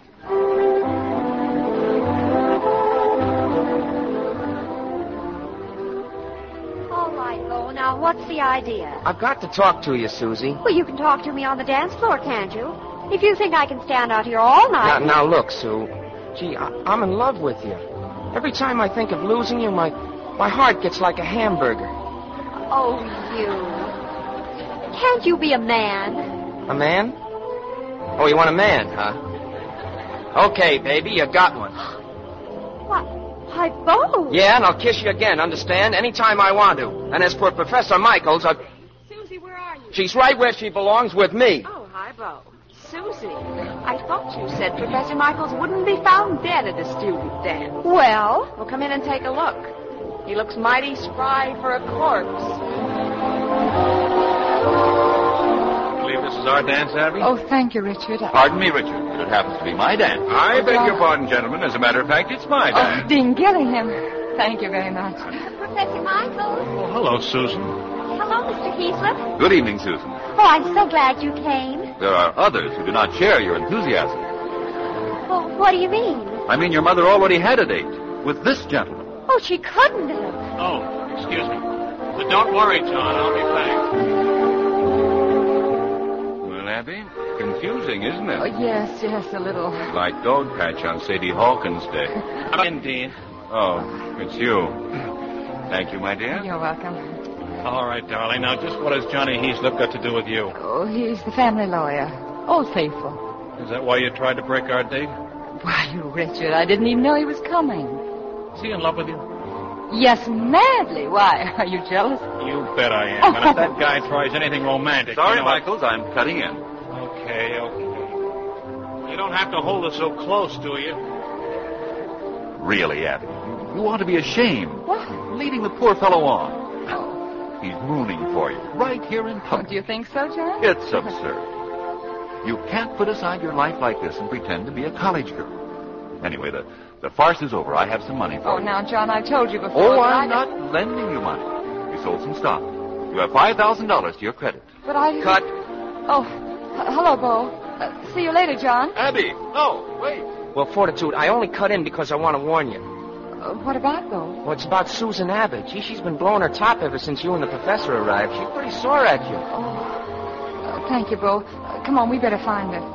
All right, Lo, now what's the idea? I've got to talk to you, Susie. Well, you can talk to me on the dance floor, can't you? If you think I can stand out here all Now, night... now look, Sue. Gee, I, I'm in love with you. Every time I think of losing you, my, my heart gets like a hamburger. Oh, you. Can't you be a man? A man? Oh, you want a man, huh? Okay, baby, you got one. What? Why, Bo. Yeah, and I'll kiss you again, understand? Anytime I want to. And as for Professor Michaels, I... Susie, where are you? She's right where she belongs with me. Oh, hi, Bo. Susie, I thought you said Professor Michaels wouldn't be found dead at a student dance. Well? Well, come in and take a look. He looks mighty spry for a corpse. Believe this is our dance, Abby? Oh, thank you, Richard. I... Pardon me, Richard, but it happens to be my dance. I beg your pardon, gentlemen. As a matter of fact, it's my Oh, dance. Dean Gillingham. Thank you very much. Professor Michaels. Oh, hello, Susan. Hello, Mister Heaslip. Good evening, Susan. Oh, I'm so glad you came. There are others who do not share your enthusiasm. Well, what do you mean? I mean, your mother already had a date with this gentleman. Oh, she couldn't have. Oh, excuse me. But don't worry, John. I'll be back. Well, Abby, confusing, isn't Oh, it? yes, yes, a little. Like Dog Patch on Sadie Hawkins' Day. Indeed. Oh, it's you. Thank you, my dear. You're welcome. All right, darling. Now, just what has Johnny Heaslip got to do with you? Oh, he's the family lawyer. Old Faithful. Is that why you tried to break our date? Why, you Richard, I didn't even know he was coming. Is he in love with you? Yes, madly. Why, are you jealous? You bet I am. And if that guy tries anything romantic... Sorry, you know, Michaels, I'm cutting in. Okay, okay. You don't have to hold us so close, do you? Really, Abby, you ought to be ashamed. What? Leading the poor fellow on. He's mooning for you, right here in Oh, public. do you think so, John? It's absurd. You can't put aside your life like this and pretend to be a college girl. Anyway, the, the farce is over. I have some money for Oh, you. now, John, I've told you before. Oh, that I'm I not lending you money. We sold some stock. You have five thousand dollars to your credit. But I... Cut. Oh, h- hello, Bo. Uh, see you later, John. Abby, no, wait. Well, Fortitude, I only cut in because I want to warn you. Uh, what about, Bo? Well, it's about Susan Abbott. Gee, she's been blowing her top ever since you and the professor arrived. She's pretty sore at you. Oh, uh, thank you, Bo. Uh, come on, we better find her.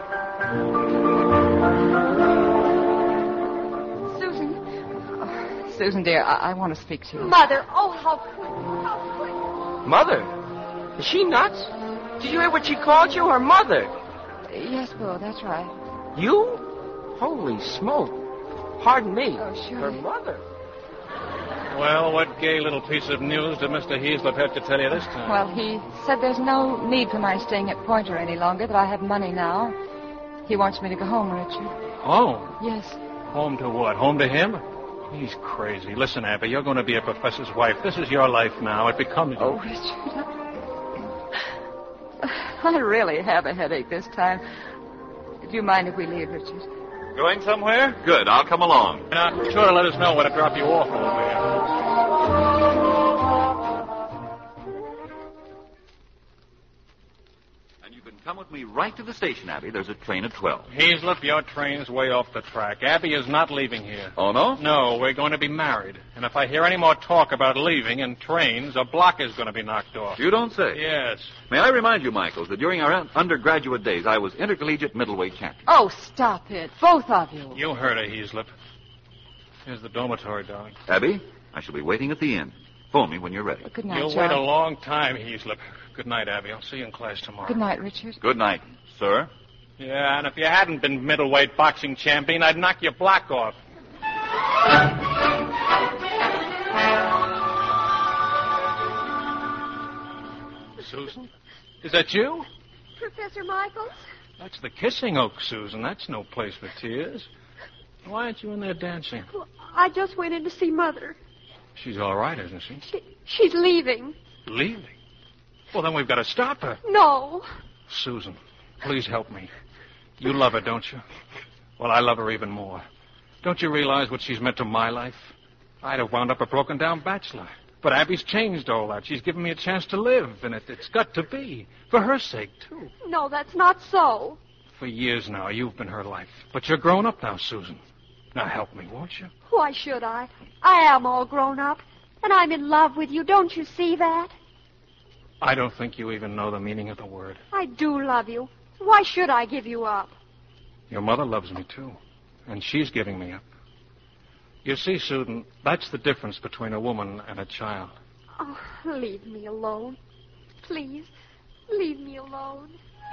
Susan. Oh, Susan, dear, I, I want to speak to you. Mother, oh, how quick, how quick. Mother? Is she nuts? Did you hear what she called you? Her mother? Yes, Bo, that's right. You? Holy smoke. Pardon me. Oh, sure. Her mother. Well, what gay little piece of news did Mister Heaslip have to tell you this time? Well, he said there's no need for my staying at Pointer any longer, that I have money now. He wants me to go home, Richard. Oh. Yes. Home to what? Home to him? He's crazy. Listen, Abby, you're going to be a professor's wife. This is your life now. It becomes you. Oh, Richard. I really have a headache this time. Do you mind if we leave, Richard? Going somewhere? Good, I'll come along. Now, sure to let us know when to drop you off over here. And you can come with me right to the station, Abby. There's a train at twelve. Heaslip, your train's way off the track. Abby is not leaving here. Oh, no? No, we're going to be married. And if I hear any more talk about leaving and trains, a block is going to be knocked off. You don't say. Yes. May I remind you, Michaels, that during our undergraduate days, I was intercollegiate middleweight champion. Oh, stop it. Both of you. You heard her, Heaslip. Here's the dormitory, darling. Abby, I shall be waiting at the inn. Phone me when you're ready. Good night, You'll John. wait a long time, Heaslip. Good night, Abby. I'll see you in class tomorrow. Good night, Richard. Good night, sir. Yeah, and if you hadn't been middleweight boxing champion, I'd knock your block off. Susan? Is that you? Professor Michaels? That's the Kissing Oak, Susan. That's no place for tears. Why aren't you in there dancing? Well, I just went in to see Mother. She's all right, isn't she? she? She's leaving. Leaving? Well, then we've got to stop her. No. Susan, please help me. You love her, don't you? Well, I love her even more. Don't you realize what she's meant to my life? I'd have wound up a broken-down bachelor. But Abby's changed all that. She's given me a chance to live, and it, it's got to be. For her sake, too. No, that's not so. For years now, you've been her life. But you're grown up now, Susan. Now help me, won't you? Why should I? I am all grown up, and I'm in love with you. Don't you see that? I don't think you even know the meaning of the word. I do love you. Why should I give you up? Your mother loves me, too. And she's giving me up. You see, Susan, that's the difference between a woman and a child. Oh, leave me alone. Please, leave me alone.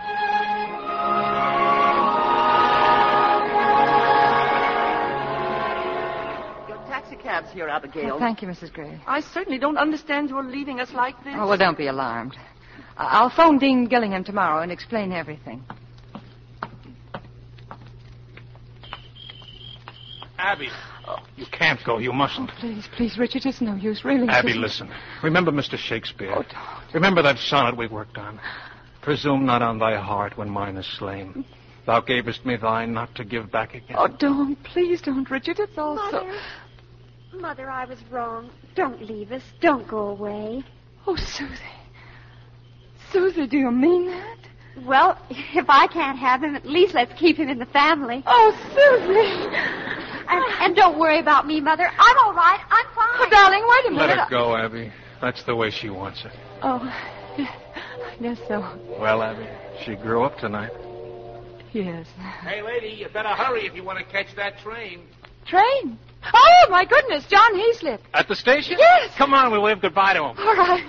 Your taxicab's here, Abigail. Oh, thank you, Missus Gray. I certainly don't understand your leaving us like this. Oh, well, don't be alarmed. I- I'll phone Dean Gillingham tomorrow and explain everything. Abby, you can't go. You mustn't. Please, please, Richard, it's no use, really. Abby, Just- listen. Remember Mister Shakespeare. Oh, don't. Remember that sonnet we worked on. Presume not on thy heart when mine is slain. Thou gavest me thine not to give back again. Oh, don't. Please don't, Richard. It's all so... Mother, Mother, I was wrong. Don't leave us. Don't go away. Oh, Susie. Susie, do you mean that? Well, if I can't have him, at least let's keep him in the family. Oh, Susie. And, and don't worry about me, Mother. I'm all right. I'm fine. Oh, darling, wait a minute. Let it go, Abby. That's the way she wants it. Oh, I guess so. Well, Abby, she grew up tonight. Yes. Hey, lady, you better hurry if you want to catch that train. Train? Oh, my goodness, John Heaslip. At the station? Yes. Come on, we'll wave goodbye to him. All right.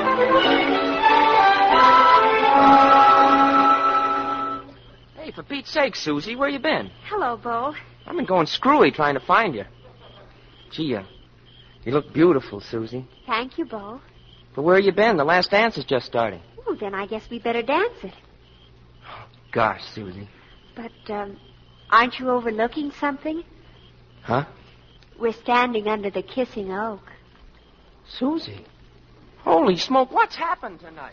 Hey, for Pete's sake, Susie, where you been? Hello, Bo. I've been going screwy trying to find you. Gee, uh, you look beautiful, Susie. Thank you, Bo. But where you been? The last dance is just starting. Oh, then I guess we better dance it. Gosh, Susie. But, um, aren't you overlooking something? Huh? We're standing under the kissing oak. Susie. Holy smoke, what's happened tonight?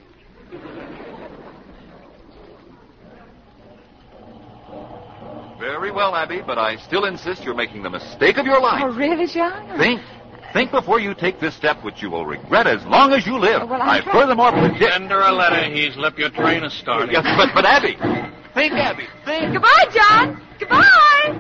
Very well, Abby, but I still insist you're making the mistake of your life. Oh, really, John? Think. think before you take this step, which you will regret as long as you live. Well, I'm I trying- furthermore predict... Send her a letter, Heaslip. Your train is starting. Yes, but, but Abby, think, Abby, think. Goodbye, John. Goodbye.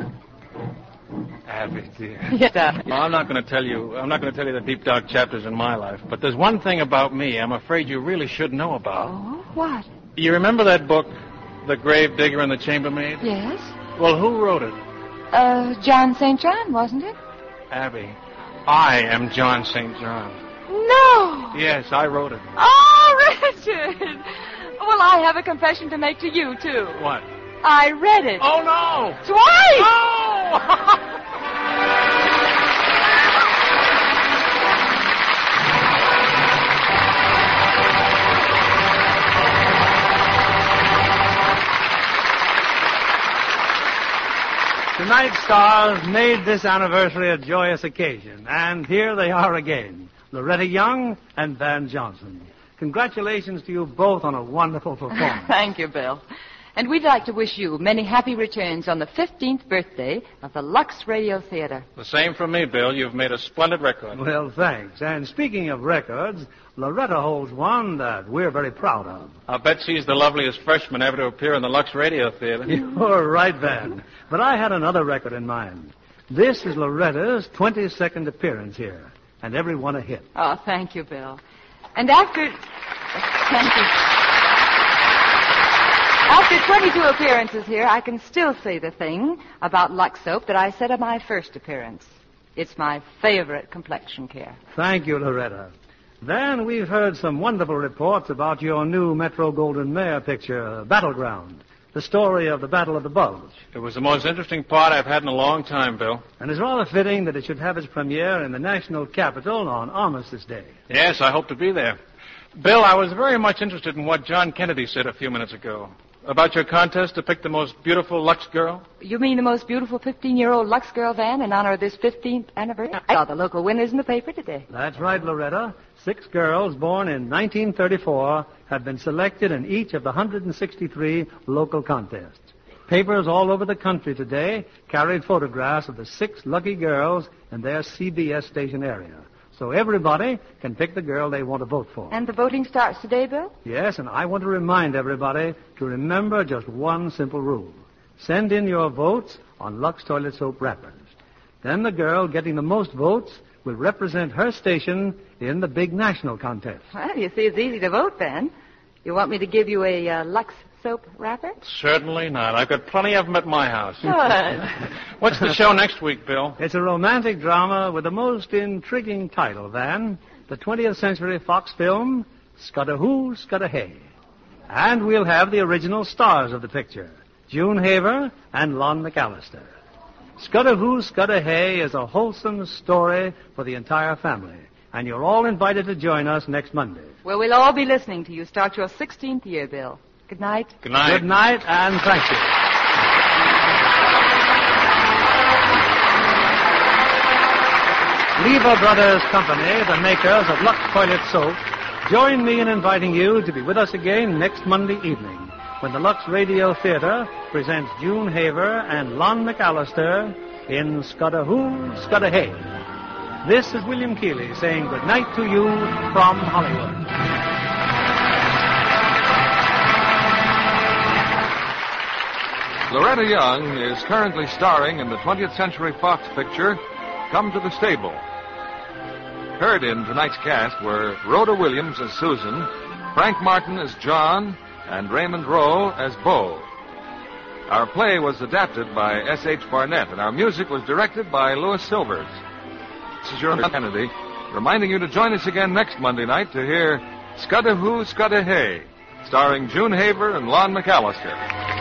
Abby, dear. Yes, sir. Well, I'm not going to tell you. I'm not going to tell you the deep dark chapters in my life. But there's one thing about me I'm afraid you really should know about. Oh, what? You remember that book, The Grave Digger and the Chambermaid? Yes. Well, who wrote it? Uh, John Saint John, wasn't it? Abby. I am John Saint John. No. Yes, I wrote it. Oh, Richard. Well, I have a confession to make to you, too. What? I read it. Oh, no. Twice. Oh! Tonight's stars made this anniversary a joyous occasion, and here they are again, Loretta Young and Van Johnson. Congratulations to you both on a wonderful performance. Thank you, Bill. And we'd like to wish you many happy returns on the fifteenth birthday of the Lux Radio Theater. The same from me, Bill. You've made a splendid record. Well, thanks. And speaking of records, Loretta holds one that we're very proud of. I'll bet she's the loveliest freshman ever to appear in the Lux Radio Theater. You're right, Van. But I had another record in mind. This is Loretta's twenty-second appearance here, and every one a hit. Oh, thank you, Bill. And after... Thank you. After twenty-two appearances here, I can still say the thing about Lux Soap that I said at my first appearance. It's my favorite complexion care. Thank you, Loretta. Then we've heard some wonderful reports about your new Metro-Goldwyn-Mayer picture, Battleground, the story of the Battle of the Bulge. It was the most interesting part I've had in a long time, Bill. And it's rather fitting that it should have its premiere in the national capital on Armistice Day. Yes, I hope to be there. Bill, I was very much interested in what John Kennedy said a few minutes ago. About your contest to pick the most beautiful Lux girl? You mean the most beautiful fifteen-year-old Lux girl, Van, in honor of this fifteenth anniversary? I saw the local winners in the paper today. That's right, Loretta. Six girls born in nineteen thirty-four have been selected in each of the one hundred sixty-three local contests. Papers all over the country today carried photographs of the six lucky girls in their C B S station area. So everybody can pick the girl they want to vote for. And the voting starts today, Bill? Yes, and I want to remind everybody to remember just one simple rule. Send in your votes on Lux Toilet Soap wrappers. Then the girl getting the most votes will represent her station in the big national contest. Well, you see, it's easy to vote, Van. You want me to give you a uh, Lux Soap wrapper? Certainly not. I've got plenty of them at my house. Good. What's the show next week, Bill? It's a romantic drama with the most intriguing title, Van. The twentieth century Fox film, Scudda-Hoo, Scudda-Hay. And we'll have the original stars of the picture, June Haver and Lon McAllister. Scudda-Hoo, Scudda-Hay is a wholesome story for the entire family. And you're all invited to join us next Monday. Well, we'll all be listening to you start your sixteenth year, Bill. Good night. Good night. Good night, and thank you. Lever Brothers Company, the makers of Lux Toilet Soap, join me in inviting you to be with us again next Monday evening when the Lux Radio Theater presents June Haver and Lon McAllister in Scudda-Hoo, Scudda-Hay. This is William Keeley saying good night to you from Hollywood. Loretta Young is currently starring in the twentieth Century Fox picture, Come to the Stable. Heard in tonight's cast were Rhoda Williams as Susan, Frank Martin as John, and Raymond Rowe as Bo. Our play was adapted by S H Barnett, and our music was directed by Louis Silvers. This is your Kennedy, reminding you to join us again next Monday night to hear Scudda-Hoo, Scudda-Hay, starring June Haver and Lon McAllister.